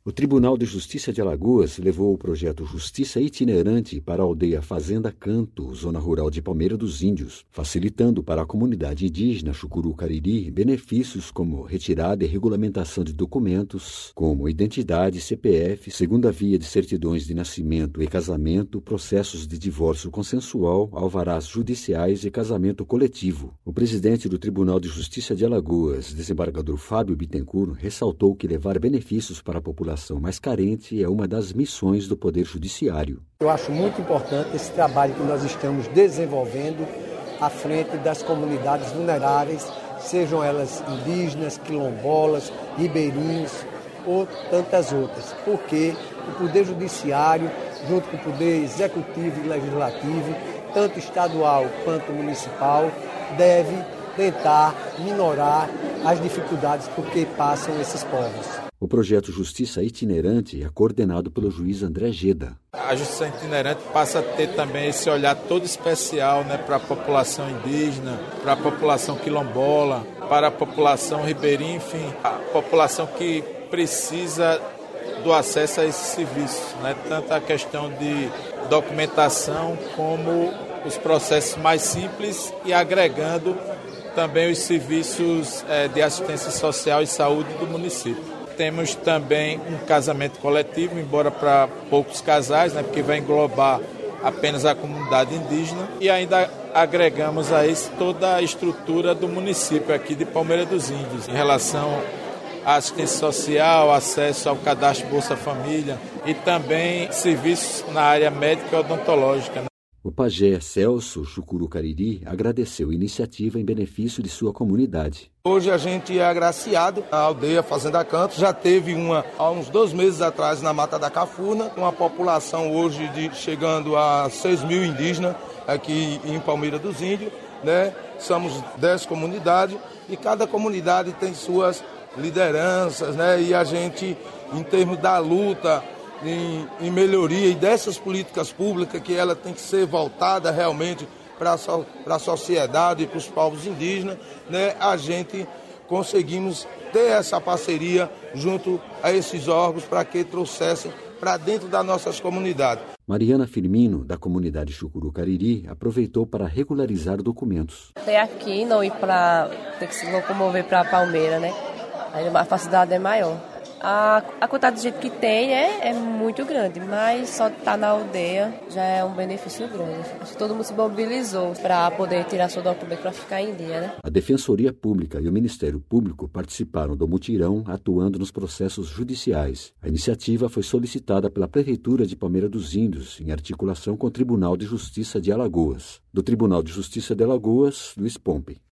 O Tribunal de Justiça de Alagoas levou o projeto Justiça Itinerante para a aldeia Fazenda Canto, zona rural de Palmeira dos Índios, facilitando para a comunidade indígena Chucuru Cariri benefícios como retirada e regulamentação de documentos, como identidade, CPF, segunda via de certidões de nascimento e casamento, processos de divórcio consensual, alvarás judiciais e casamento coletivo. O presidente do Tribunal de Justiça de Alagoas, desembargador Fábio Bittencourt, ressaltou que levar benefícios para a população mais carente é uma das missões do Poder Judiciário. Eu acho muito importante esse trabalho que nós estamos desenvolvendo à frente das comunidades vulneráveis, sejam elas indígenas, quilombolas, ribeirinhos ou tantas outras, porque o Poder Judiciário, junto com o Poder Executivo e Legislativo, tanto estadual quanto municipal, deve tentar minorar as dificuldades por que passam esses povos. O projeto Justiça Itinerante é coordenado pelo juiz André Geda. A Justiça Itinerante passa a ter também esse olhar todo especial, para a população indígena, para a população quilombola, para a população ribeirinha, enfim, a população que precisa do acesso a esses serviços, tanto a questão de documentação como os processos mais simples e agregando também os serviços de assistência social e saúde do município. Temos também um casamento coletivo, embora para poucos casais, porque vai englobar apenas a comunidade indígena. E ainda agregamos a isso toda a estrutura do município aqui de Palmeira dos Índios, em relação à assistência social, acesso ao cadastro Bolsa Família e também serviços na área médica e odontológica. O pajé Celso Chucuru Cariri agradeceu a iniciativa em benefício de sua comunidade. Hoje a gente é agraciado, a aldeia Fazenda Canto já teve uma há uns 2 meses atrás na Mata da Cafurna, uma população hoje chegando a 6 mil indígenas aqui em Palmeira dos Índios, Somos 10 comunidades e cada comunidade tem suas lideranças, E a gente, em termos da luta, em melhoria e dessas políticas públicas que ela tem que ser voltada realmente para a sociedade e para os povos indígenas, a gente conseguimos ter essa parceria junto a esses órgãos para que trouxessem para dentro das nossas comunidades. Mariana Firmino, da comunidade Chucuru Cariri, aproveitou para regularizar documentos. Até aqui não ir para ter que se locomover para Palmeira, Aí a facilidade é maior. A quantidade de gente que tem é muito grande, mas só estar na aldeia já é um benefício grande. Acho que todo mundo se mobilizou para poder tirar seu documento para ficar em dia, A Defensoria Pública e o Ministério Público participaram do mutirão, atuando nos processos judiciais. A iniciativa foi solicitada pela Prefeitura de Palmeira dos Índios, em articulação com o Tribunal de Justiça de Alagoas. Do Tribunal de Justiça de Alagoas, Luiz Pompe.